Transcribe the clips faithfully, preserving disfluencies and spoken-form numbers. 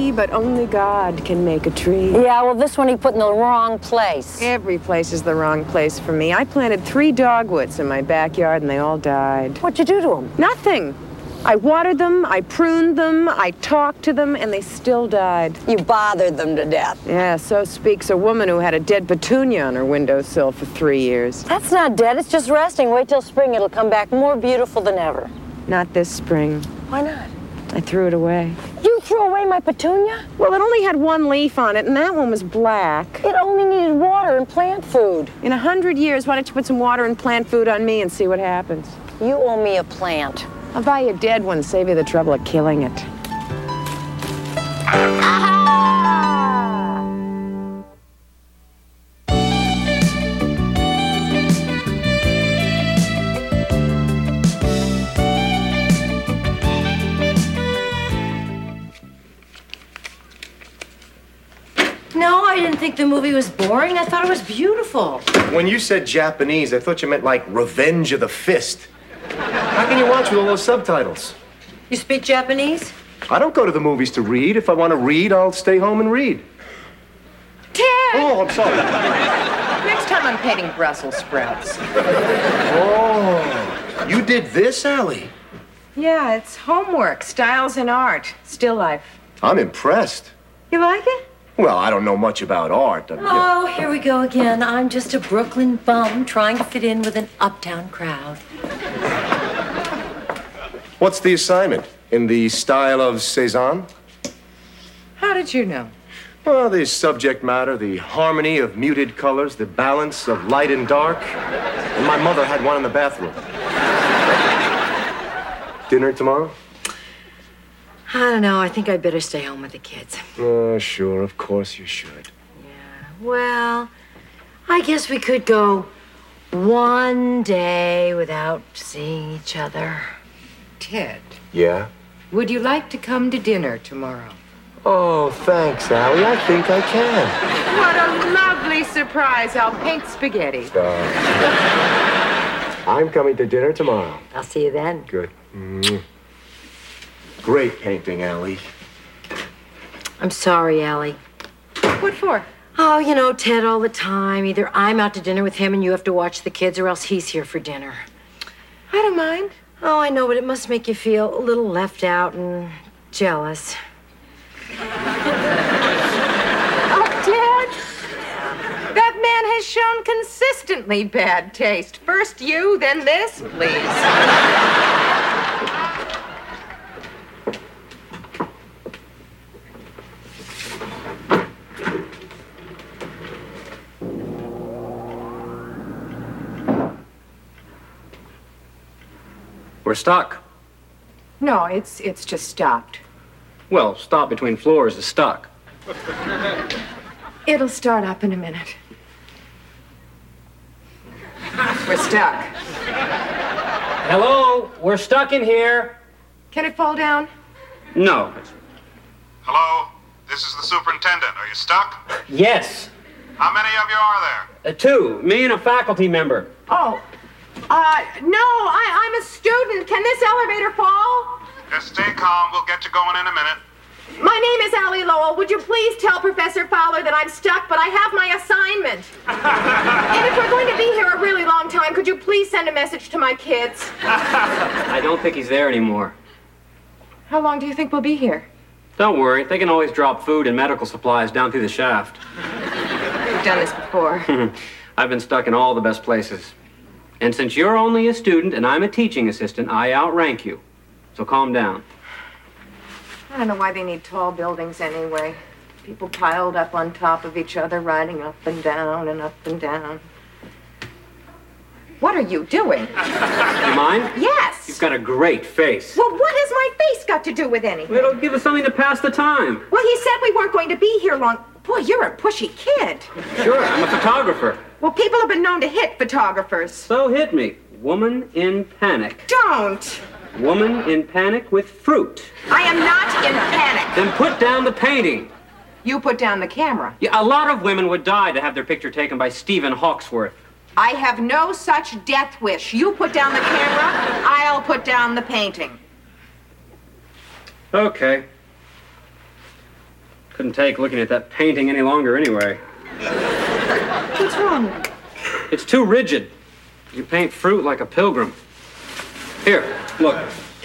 tree, but only God can make a tree. Yeah, well, this one he put in the wrong place. Every place is the wrong place for me. I planted three dogwoods in my backyard, and they all died. What'd you do to them? Nothing. I watered them, I pruned them, I talked to them, and they still died. You bothered them to death. Yeah, so speaks a woman who had a dead petunia on her windowsill for three years. That's not dead, it's just resting. Wait till spring, it'll come back more beautiful than ever. Not this spring. Why not? I threw it away. You threw away my petunia? Well, it only had one leaf on it, and that one was black. It only needed water and plant food. In a hundred years, why don't you put some water and plant food on me and see what happens? You owe me a plant. I'll buy you a dead one, save you the trouble of killing it. Aha! No, I didn't think the movie was boring. I thought it was beautiful. When you said Japanese, I thought you meant like Revenge of the Fist. How can you watch with all those subtitles? You speak Japanese? I don't go to the movies to read. If I want to read, I'll stay home and read. Ted! Oh, I'm sorry. Next time I'm painting Brussels sprouts. Oh, you did this, Allie? Yeah, it's homework, styles in art, still life. I'm impressed. You like it? Well, I don't know much about art. I'm, Oh, here we go again. I'm just a Brooklyn bum trying to fit in with an uptown crowd. What's the assignment? In the style of Cézanne? How did you know? Well, the subject matter, the harmony of muted colors, the balance of light and dark. And my mother had one in the bathroom. Dinner tomorrow? I don't know. I think I'd better stay home with the kids. Oh, sure. Of course you should. Yeah. Well, I guess we could go one day without seeing each other. Ted, Yeah? would you like to come to dinner tomorrow? Oh, thanks, Allie. I think I can. What a lovely surprise. I'll paint spaghetti. Uh, I'm coming to dinner tomorrow. I'll see you then. Good. Mm. Great painting, Allie. I'm sorry, Allie. What for? Oh, you know, Ted all the time. Either I'm out to dinner with him and you have to watch the kids, or else he's here for dinner. I don't mind. Oh, I know, but it must make you feel a little left out and jealous. Oh, Ted! That man has shown consistently bad taste. First you, then this, please. We're stuck. No, it's it's just stopped. Well, stop between floors is stuck. It'll start up in a minute. We're stuck. Hello? We're stuck in here. Can it fall down? No. Hello? This is the superintendent. Are you stuck? Yes. How many of you are there? Uh, two. Me and a faculty member. Oh. Uh, no, I, I'm a student. Can this elevator fall? Just stay calm. We'll get you going in a minute. My name is Allie Lowell. Would you please tell Professor Fowler that I'm stuck, but I have my assignment. And if we're going to be here a really long time, could you please send a message to my kids? I don't think he's there anymore. How long do you think we'll be here? Don't worry. They can always drop food and medical supplies down through the shaft. We've done this before. I've been stuck in all the best places. And since you're only a student and I'm a teaching assistant, I outrank you. So calm down. I don't know why they need tall buildings anyway. People piled up on top of each other, riding up and down and up and down. What are you doing? You mind? Yes. You've got a great face. Well, what has my face got to do with anything? It'll give us something to pass the time. Well, he said we weren't going to be here long. Boy, you're a pushy kid. Sure, I'm a photographer. Well, people have been known to hit photographers. So hit me. Woman in panic. Don't. Woman in panic with fruit. I am not in panic. Then put down the painting. You put down the camera. Yeah, a lot of women would die to have their picture taken by Stephen Hawksworth. I have no such death wish. You put down the camera, I'll put down the painting. Okay. Couldn't take looking at that painting any longer anyway. What's wrong with it? It's too rigid. You paint fruit like a pilgrim. Here, look.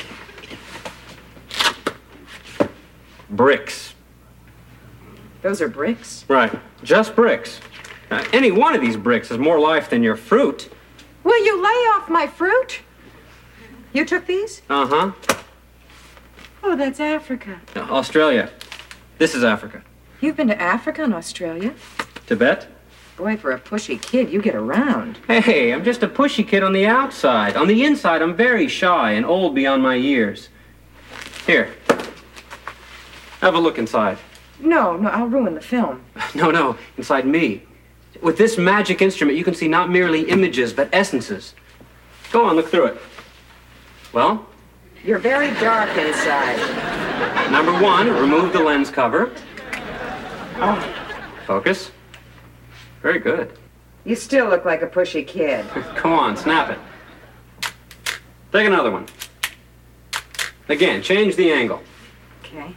Bricks. Those are bricks? Right, just bricks. Now, any one of these bricks has more life than your fruit. Will you lay off my fruit? You took these? Uh-huh. Oh, that's Africa. Now, Australia. This is Africa. You've been to Africa and Australia? Tibet? Boy, for a pushy kid, you get around. Hey, I'm just a pushy kid on the outside. On the inside, I'm very shy and old beyond my years. Here. Have a look inside. No, no, I'll ruin the film. No, no, inside me. With this magic instrument, you can see not merely images, but essences. Go on, look through it. Well? You're very dark inside. Number one, remove the lens cover. Oh. Focus. Very good. You still look like a pushy kid. Come on, snap it. Take another one. Again, change the angle. Okay.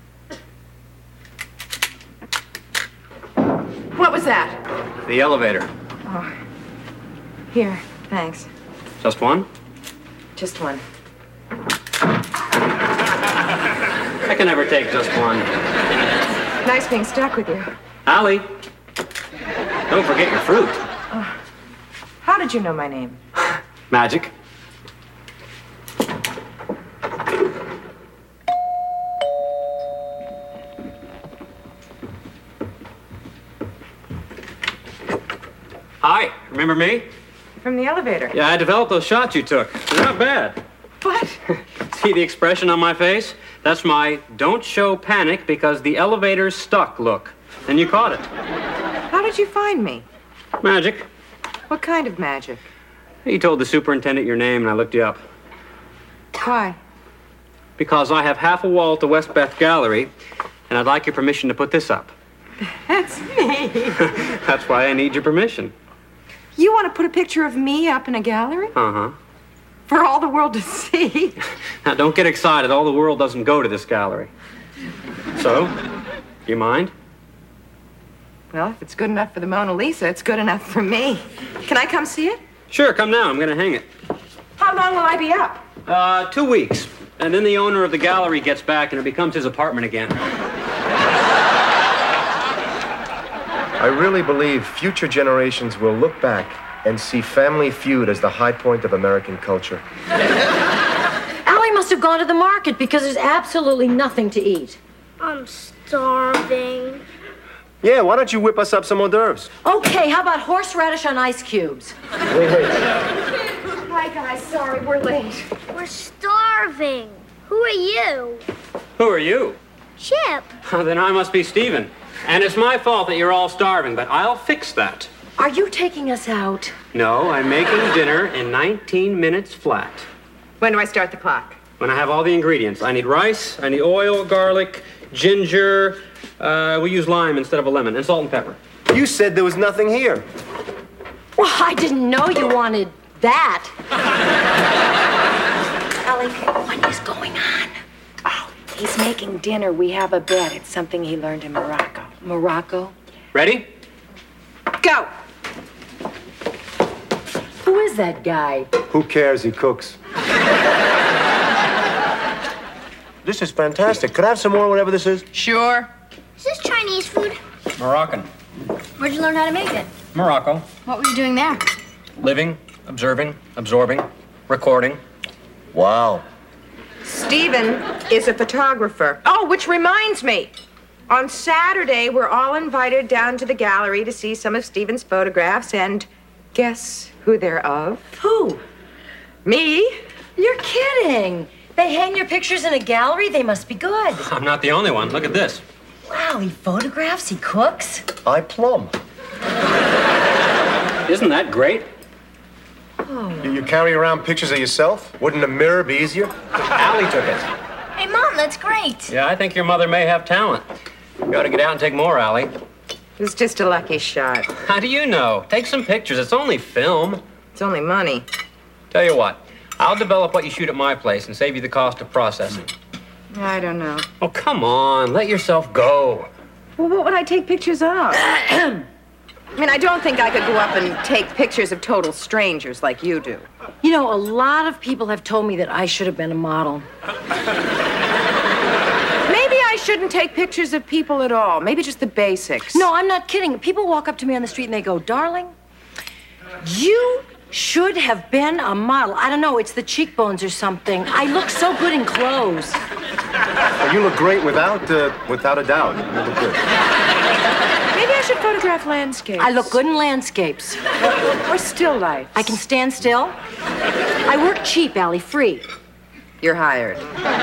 What was that? The elevator. Oh. Here, thanks. Just one? Just one. I can never take just one. Nice being stuck with you. Allie, don't forget your fruit. Oh. How did you know my name? Magic. Hi, remember me? From the elevator. Yeah, I developed those shots you took. They're not bad. What? See the expression on my face? That's my don't show panic because the elevator's stuck look. And you caught it. How did you find me? Magic. What kind of magic? You told the superintendent your name and I looked you up. Why? Because I have half a wall to West Beth Gallery, and I'd like your permission to put this up. That's me. That's why I need your permission. You want to put a picture of me up in a gallery? Uh-huh. For all the world to see? Now, don't get excited. All the world doesn't go to this gallery. So, you mind? Well, if it's good enough for the Mona Lisa, it's good enough for me. Can I come see it? Sure, come now. I'm going to hang it. How long will I be up? Uh, two weeks. And then the owner of the gallery gets back and it becomes his apartment again. I really believe future generations will look back and see Family Feud as the high point of American culture. Allie must have gone to the market because there's absolutely nothing to eat. I'm starving. Yeah, why don't you whip us up some hors d'oeuvres? Okay, how about horseradish on ice cubes? Wait, wait. Hi, guys. Sorry, we're late. We're starving. Who are you? Who are you? Chip. Then I must be Stephen. And it's my fault that you're all starving, but I'll fix that. Are you taking us out? No, I'm making dinner in nineteen minutes flat. When do I start the clock? When I have all the ingredients. I need rice, I need oil, garlic, ginger. Uh, we use lime instead of a lemon, and salt and pepper. You said there was nothing here. Well, I didn't know you wanted that. Allie, what is going on? Oh, he's making dinner. We have a bet. It's something he learned in Morocco. Morocco? Ready? Go! Who is that guy? Who cares? He cooks. This is fantastic. Could I have some more, whatever this is? Sure. Is this Chinese food? Moroccan. Where'd you learn how to make it? Morocco. What were you doing there? Living, observing, absorbing, recording. Wow. Stephen is a photographer. Oh, which reminds me. On Saturday, we're all invited down to the gallery to see some of Stephen's photographs, and guess who they're of? Who? Me. You're kidding. They hang your pictures in a gallery? They must be good. I'm not the only one. Look at this. Wow, he photographs, he cooks. I plumb. Isn't that great? Oh. You, you carry around pictures of yourself? Wouldn't a mirror be easier? Allie took it. Hey, Mom, that's great. Yeah, I think your mother may have talent. You ought to get out and take more, Allie. It was just a lucky shot. How do you know? Take some pictures. It's only film. It's only money. Tell you what, I'll develop what you shoot at my place and save you the cost of processing. I don't know. Oh, come on. Let yourself go. Well, what would I take pictures of? I mean, I don't think I could go up and take pictures of total strangers like you do. You know, a lot of people have told me that I should have been a model. Maybe I shouldn't take pictures of people at all. Maybe just the basics. No, I'm not kidding. People walk up to me on the street and they go, darling, you should have been a model. I don't know, it's the cheekbones or something. I look so good in clothes. Well, you look great without, uh, without a doubt. You look good. Maybe I should photograph landscapes. I look good in landscapes. Or still life. I can stand still. I work cheap, Allie, free. You're hired.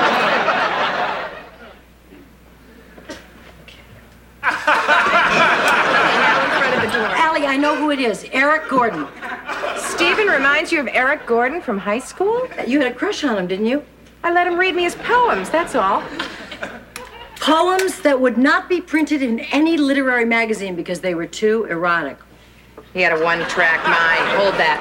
Allie, I know who it is. Eric Gordon. Stephen reminds you of Eric Gordon from high school? You had a crush on him, didn't you? I let him read me his poems, that's all. Poems that would not be printed in any literary magazine because they were too erotic. He had a one-track mind. Hold that.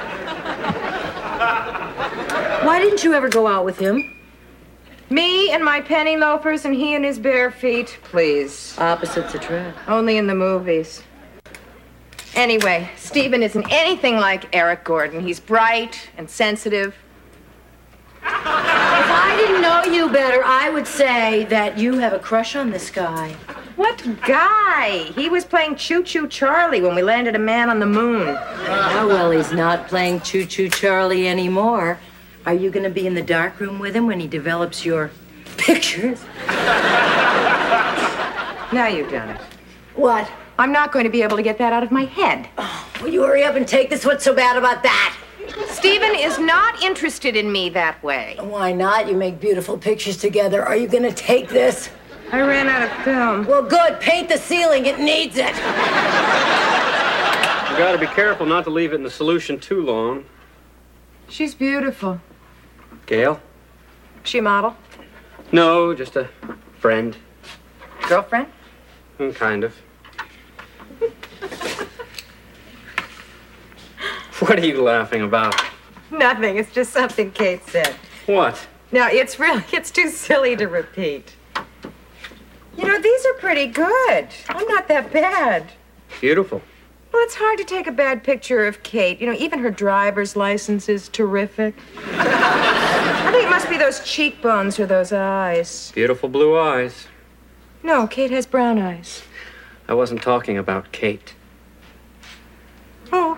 Why didn't you ever go out with him? Me and my penny loafers and he and his bare feet, please. Opposites attract. Only in the movies. Anyway, Stephen isn't anything like Eric Gordon. He's bright and sensitive. If I didn't know you better, I would say that you have a crush on this guy. What guy? He was playing Choo Choo Charlie when we landed a man on the moon. Oh, well, he's not playing Choo Choo Charlie anymore. Are you going to be in the dark room with him when he develops your pictures? Now you've done it. What? I'm not going to be able to get that out of my head. Oh, will you hurry up and take this? What's so bad about that? Stephen is not interested in me that way. Why not? You make beautiful pictures together. Are you going to take this? I ran out of film. Well, good. Paint the ceiling. It needs it. You gotta be careful not to leave it in the solution too long. She's beautiful. Gail? She a model? No, just a friend. Girlfriend? Mm, kind of. What are you laughing about? Nothing. It's just something Kate said. What? No, it's really, it's too silly to repeat. You know, these are pretty good. I'm not that bad. Beautiful. Well, it's hard to take a bad picture of Kate. You know, even her driver's license is terrific. I think it must be those cheekbones or those eyes. Beautiful blue eyes. No, Kate has brown eyes. I wasn't talking about Kate. Oh.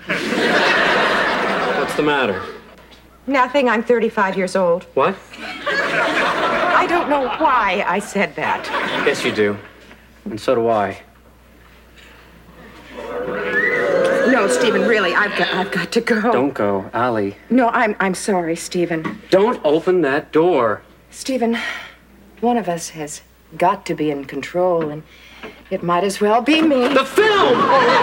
What's the matter? Nothing. I'm thirty-five years old. What? I don't know why I said that. Yes, you do. And so do I. No, Stephen, really, I've got, I've got to go. Don't go, Allie. No, I'm, I'm sorry, Stephen. Don't open that door. Stephen, one of us has got to be in control, and it might as well be me. The film!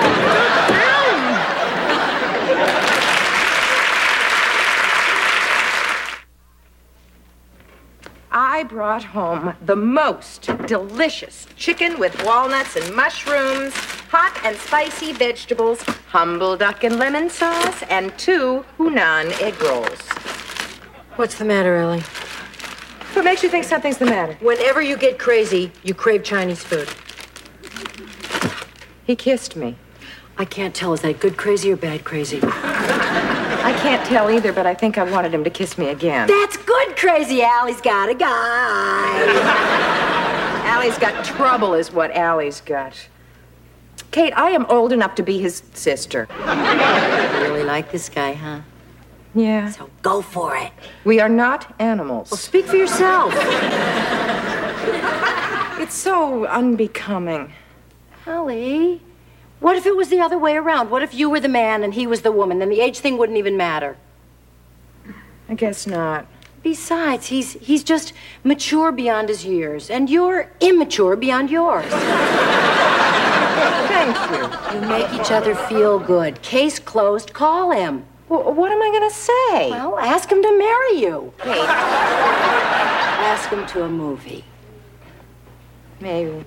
I brought home the most delicious chicken with walnuts and mushrooms, hot and spicy vegetables, humble duck and lemon sauce, and two Hunan egg rolls. What's the matter, Ellie? What makes you think something's the matter? Whenever you get crazy, you crave Chinese food. He kissed me. I can't tell. Is that good crazy or bad crazy? I can't tell either, but I think I wanted him to kiss me again. That's good crazy. Allie's got a guy. Allie's got trouble is what Allie's got. Kate, I am old enough to be his sister. You really like this guy, huh? Yeah. So go for it. We are not animals. Well, speak for yourself. It's so unbecoming. Allie, what if it was the other way around? What if you were the man and he was the woman? Then the age thing wouldn't even matter. I guess not. Besides, he's he's just mature beyond his years, and you're immature beyond yours. Thank you. You make each other feel good. Case closed. Call him. Well, what am I going to say? Well, ask him to marry you. Kate. Ask him to a movie. Maybe.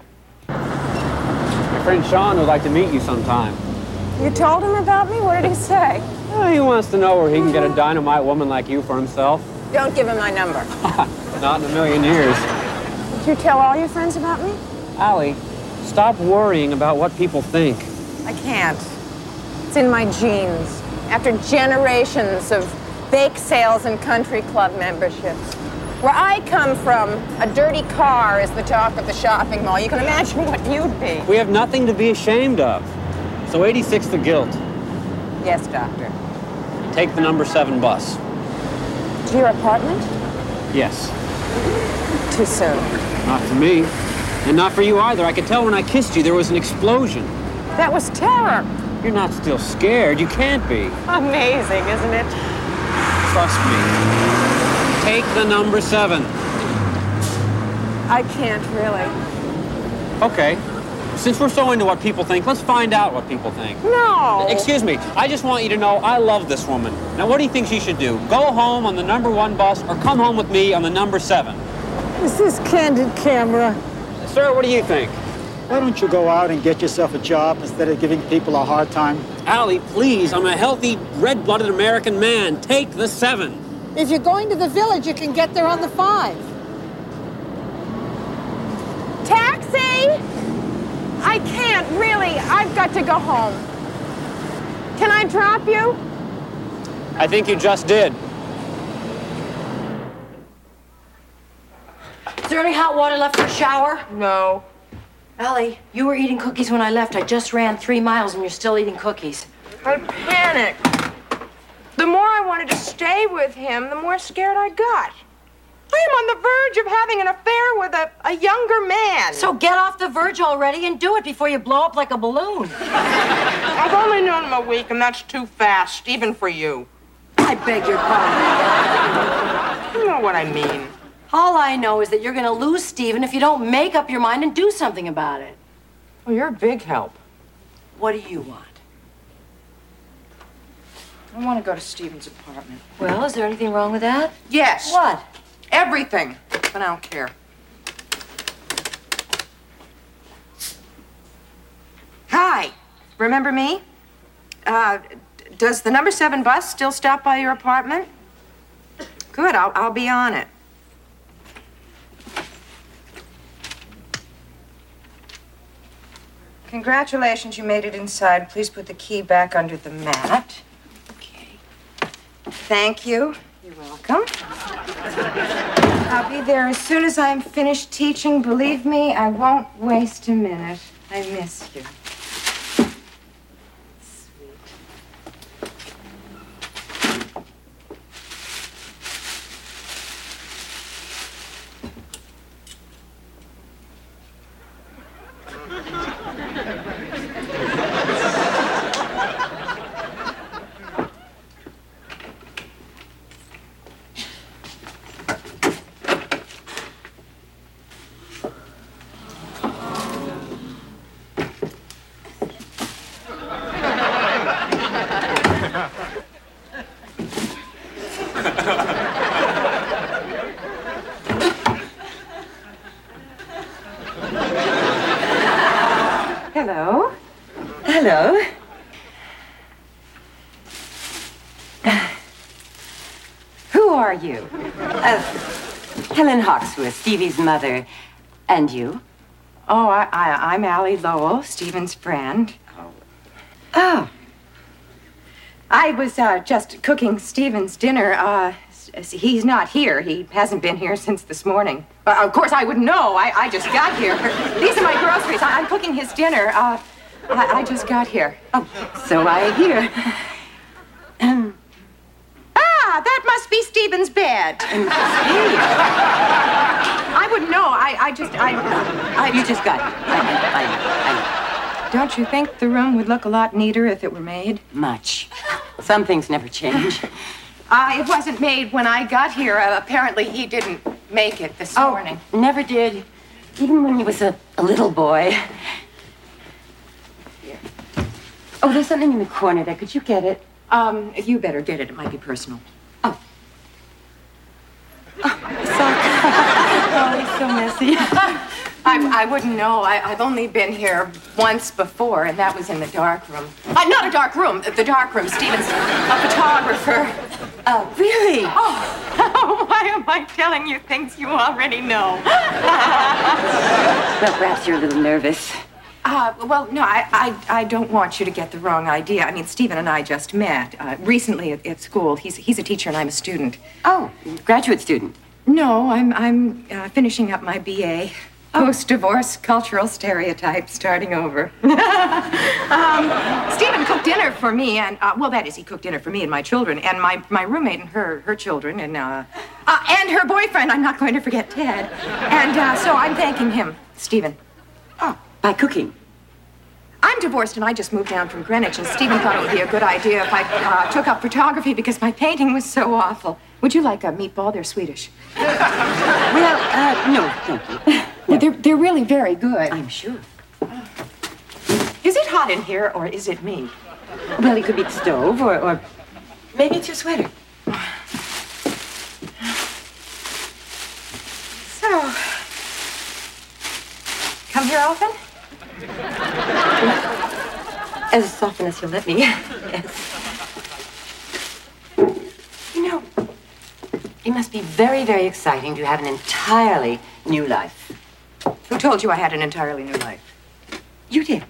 My friend Sean would like to meet you sometime. You told him about me? What did he say? Well, he wants to know where he can get a dynamite woman like you for himself. Don't give him my number. Not in a million years. Did you tell all your friends about me? Allie, Stop worrying about what people think. I can't. It's in my genes. After generations of bake sales and country club memberships. Where I come from, a dirty car is the talk of the shopping mall. You can imagine what you'd be. We have nothing to be ashamed of. So eighty-six the guilt. Yes, doctor. Take the number seven bus. To your apartment? Yes. Too soon. Not for me. And not for you either. I could tell when I kissed you there was an explosion. That was terror. You're not still scared. You can't be. Amazing, isn't it? Trust me. Take the number seven. I can't really. Okay. Since we're so into what people think, let's find out what people think. No. Excuse me. I just want you to know I love this woman. Now, what do you think she should do? Go home on the number one bus or come home with me on the number seven? This is Candid Camera. Sir, what do you think? Why don't you go out and get yourself a job instead of giving people a hard time? Allie, please. I'm a healthy, red-blooded American man. Take the seven. If you're going to the village, you can get there on the five. Taxi! I can't, really. I've got to go home. Can I drop you? I think you just did. Is there any hot water left for a shower? No. Ellie, you were eating cookies when I left. I just ran three miles and you're still eating cookies. I panicked. The more I wanted to stay with him, the more scared I got. I am on the verge of having an affair with a, a younger man. So get off the verge already and do it before you blow up like a balloon. I've only known him a week, and that's too fast, even for you. I beg your pardon. You know what I mean. All I know is that you're going to lose Stephen if you don't make up your mind and do something about it. Well, you're a big help. What do you want? I want to go to Stephen's apartment. Well, is there anything wrong with that? Yes. What? Everything. But I don't care. Hi. Remember me? Uh, does the number seven bus still stop by your apartment? Good. I'll, I'll be on it. Congratulations, you made it inside. Please put the key back under the mat. Okay. Thank you. You're welcome. I'll be there as soon as I'm finished teaching. Believe me, I won't waste a minute. I miss you. Hello. Hello. Uh, who are you? Uh, Helen Hawksworth, Stevie's mother. And you? Oh, I, I, I'm Allie Lowell, Stephen's friend. Oh. Oh. I was uh, just cooking Stephen's dinner. Uh, s- he's not here. He hasn't been here since this morning. Uh, of course, I wouldn't know. I, I just got here. These are my groceries. I, I'm cooking his dinner. Uh, I, I just got here. Oh, so I hear. Ah, that must be Stephen's bed. I wouldn't know. I, I just, I, I... You just got it. I, I, I, Don't you think the room would look a lot neater if it were made? Much. Some things never change. Uh, it wasn't made when I got here. Uh, apparently, he didn't make it this Oh, morning. never did. Even when he was a, a little boy. Here. Oh, there's something in the corner there. Could you get it? Um, you better get it. It might be personal. Oh. Oh, oh it's so messy. I, I wouldn't know. I, I've only been here once before, and that was in the dark room. Uh, not a dark room, the dark room. Stephen's a photographer. Oh, really? Oh, why am I telling you things you already know? Well, perhaps you're a little nervous. Uh, well, no, I, I, I don't want you to get the wrong idea. I mean, Stephen and I just met uh, recently at, at school. He's he's a teacher and I'm a student. Oh, graduate student. No, I'm I'm uh, finishing up my B A. Oh. Post-divorce cultural stereotypes, starting over. um, Stephen cooked dinner for me, and uh, well, that is, he cooked dinner for me and my children, and my, my roommate and her her children, and uh, uh, and her boyfriend. I'm not going to forget Ted, and uh, so I'm thanking him, Stephen. Oh, by cooking. I'm divorced, and I just moved down from Greenwich, and Stephen thought it would be a good idea if I uh, took up photography because my painting was so awful. Would you like a meatball? They're Swedish. Well, uh, no, thank you. Well, they're, they're really very good. I'm sure. Is it hot in here, or is it me? Well, it could be the stove, or, or maybe it's your sweater. So, come here often? As often as you'll let me, yes. You know, it must be very, very exciting to have an entirely new life. Who told you I had an entirely new life? You did.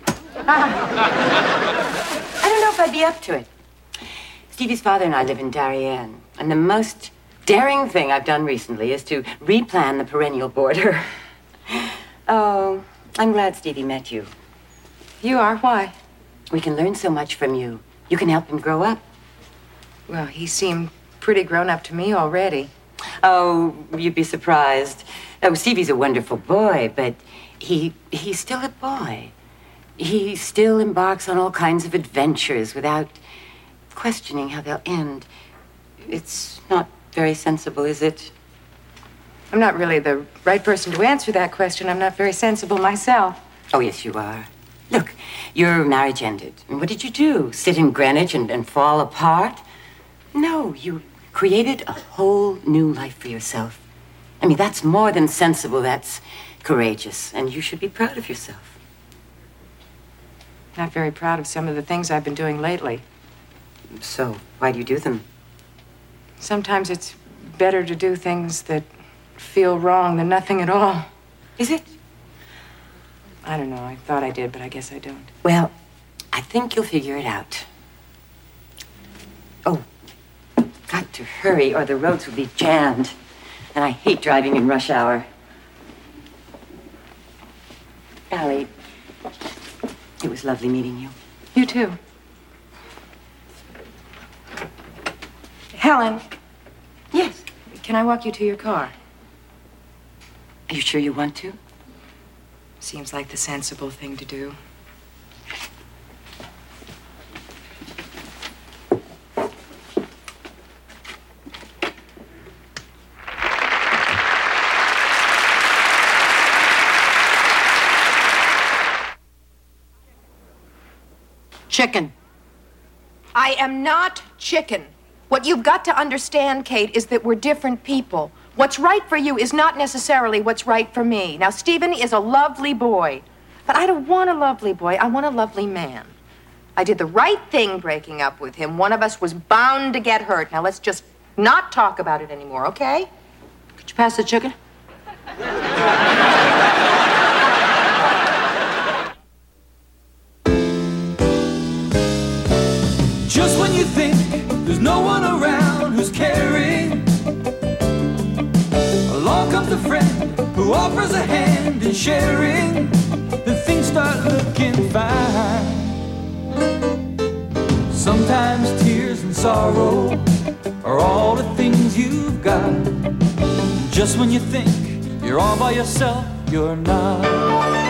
Ah. I don't know if I'd be up to it. Stevie's father and I live in Darien, and the most daring thing I've done recently is to replan the perennial border. Oh, I'm glad Stevie met you. You are? Why? We can learn so much from you. You can help him grow up. Well, he seemed pretty grown up to me already. Oh, you'd be surprised. Oh, Stevie's a wonderful boy, but he he's still a boy. He still embarks on all kinds of adventures without questioning how they'll end. It's not very sensible, is it? I'm not really the right person to answer that question. I'm not very sensible myself. Oh, yes, you are. Look, your marriage ended. And what did you do? Sit in Greenwich and, and fall apart? No, you created a whole new life for yourself. I mean, that's more than sensible. That's courageous. And you should be proud of yourself. Not very proud of some of the things I've been doing lately. So, why do you do them? Sometimes it's better to do things that feel wrong than nothing at all. Is it? I don't know. I thought I did, but I guess I don't. Well, I think you'll figure it out. Oh, got to hurry or the roads will be jammed. And I hate driving in rush hour. Allie, it was lovely meeting you. You too. Helen. Yes? Can I walk you to your car? Are you sure you want to? Seems like the sensible thing to do. Chicken. I am not chicken. What you've got to understand, Kate, is that we're different people. What's right for you is not necessarily what's right for me. Now, Stephen is a lovely boy, but I don't want a lovely boy. I want a lovely man. I did the right thing breaking up with him. One of us was bound to get hurt. Now, let's just not talk about it anymore, okay? Could you pass the chicken? Just when you think there's no one around who's caring, along comes a friend who offers a hand in sharing. Then things start looking fine. Sometimes tears and sorrow are all the things you've got. Just when you think you're all by yourself, you're not.